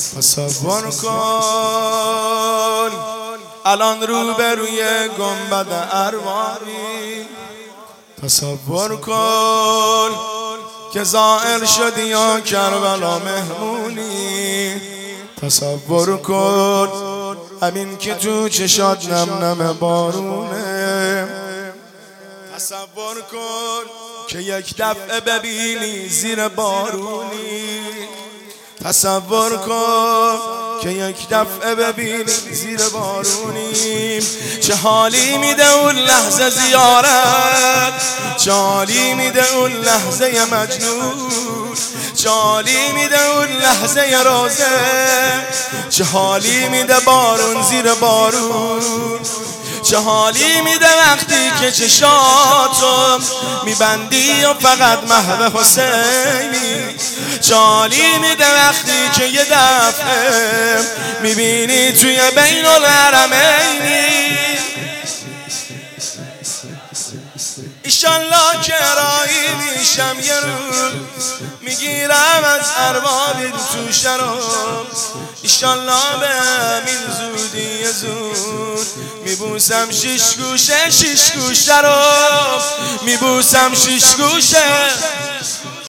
تصور کن الان روبروی گنبد ارواحی، تصور کن که زائر شدی یا کربلا مهمونی، تصور کن همین که تو چشات نم نم بارونه، تصور کن که یک دفعه ببینی زیر بارونی، تصور کن که یک دفعه ببینی زیر بارونی. چه حالی میده اون لحظه زیارت، چه حالی میده اون لحظه مجنون، چه حالی میده اون لحظه روزه، چه حالی میده بارون زیر بارون، چه حالی میده وقتی که چشاتو میبندی و فقط محو حسینی، چه حالی میده وقتی که یه دفعه میبینی توی بین الحرمینی. ایشالله که راهی میشم یه روز میگیرم از ارباب تو شراب، ایشالله به همین زودی زود میبوسم شیش گوشه رو، میبوسم شیش گوشه